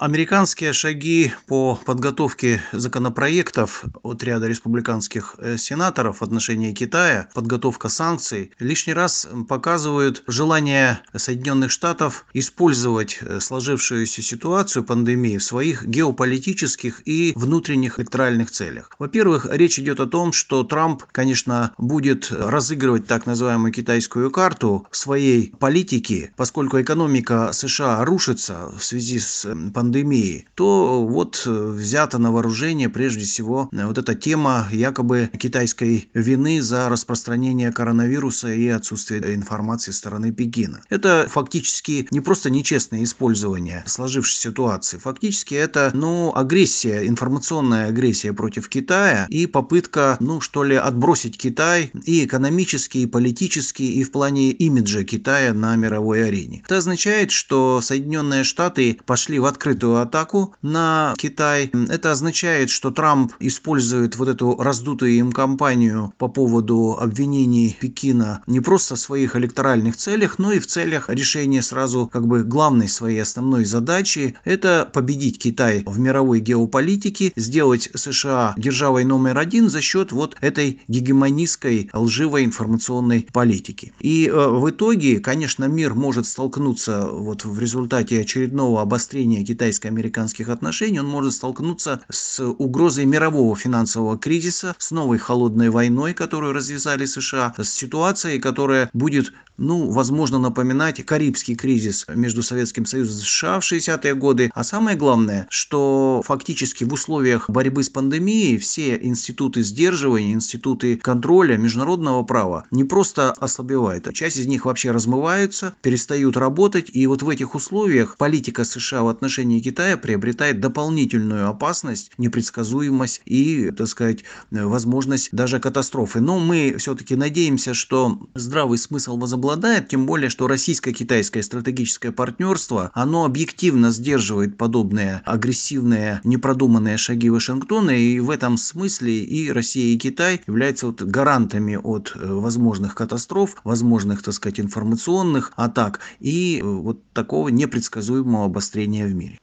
Американские шаги по подготовке законопроектов от ряда республиканских сенаторов в отношении Китая, подготовка санкций, лишний раз показывают желание Соединенных Штатов использовать сложившуюся ситуацию пандемии в своих геополитических и внутренних электоральных целях. Во-первых, речь идет о том, что Трамп, конечно, будет разыгрывать так называемую китайскую карту в своей политике, поскольку экономика США рушится в связи с пандемии, то вот взята на вооружение прежде всего вот эта тема якобы китайской вины за распространение коронавируса и отсутствие информации со стороны Пекина. Это фактически не просто нечестное использование сложившейся ситуации, фактически это, агрессия, информационная агрессия против Китая и попытка, что ли, отбросить Китай и экономически, и политически, и в плане имиджа Китая на мировой арене. Это означает, что Соединенные Штаты пошли в открытую атаку на Китай. Это означает, что Трамп использует вот эту раздутую им кампанию по поводу обвинений Пекина не просто в своих электоральных целях, но и в целях решения сразу главной своей основной задачи – это победить Китай в мировой геополитике, сделать США державой номер один за счет вот этой гегемонистской лживой информационной политики. И в итоге, конечно, мир может столкнуться вот в результате очередного обострения китайско-американских отношений, он может столкнуться с угрозой мирового финансового кризиса, с новой холодной войной, которую развязали США, с ситуацией, которая будет, возможно, напоминать Карибский кризис между Советским Союзом и США в 60-е годы. А самое главное, что фактически в условиях борьбы с пандемией все институты сдерживания, институты контроля международного права не просто ослабевают, а часть из них вообще размываются, перестают работать. И вот в этих условиях политика США в отношении Китая приобретает дополнительную опасность, непредсказуемость и, возможность даже катастрофы. Но мы все-таки надеемся, что здравый смысл возобладает, тем более, что российско-китайское стратегическое партнерство, оно объективно сдерживает подобные агрессивные, непродуманные шаги Вашингтона, и в этом смысле и Россия, и Китай являются гарантами от возможных катастроф, возможных, информационных атак и вот такого непредсказуемого обострения в мире.